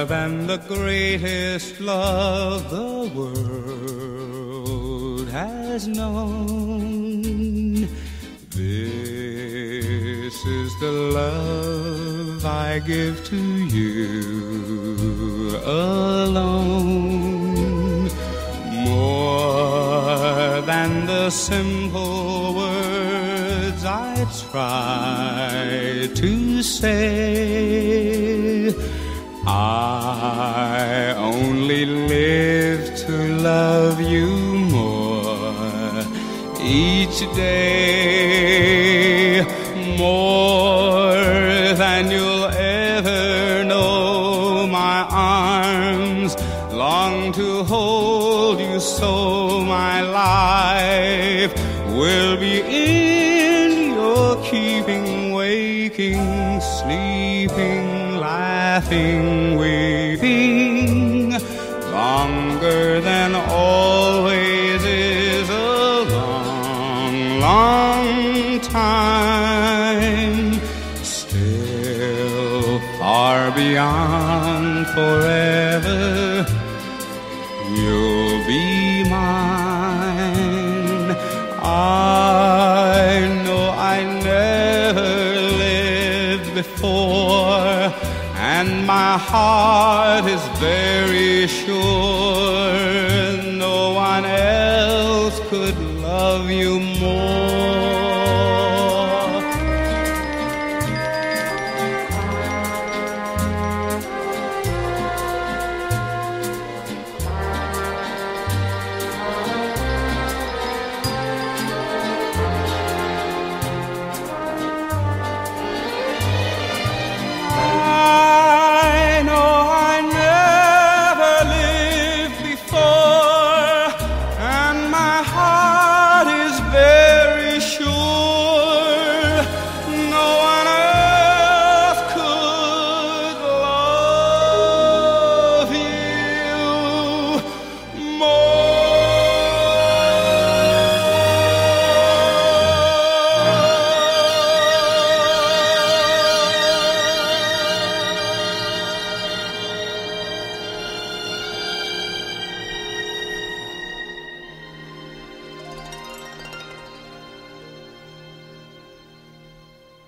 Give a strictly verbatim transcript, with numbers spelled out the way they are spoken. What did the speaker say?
than the greatest love the world has known. This is the love I give to you alone. More than the simple words I try to say, I only live to love you more each day, more than you'll ever know. My arms long to hold you, so my life will be in your keeping, waking, sleeping, laughing, weeping. Longer than always is a long, long time. Still far beyond forever, you'll be mine. I know I never lived before, and my heart is very sure no one else could love you more.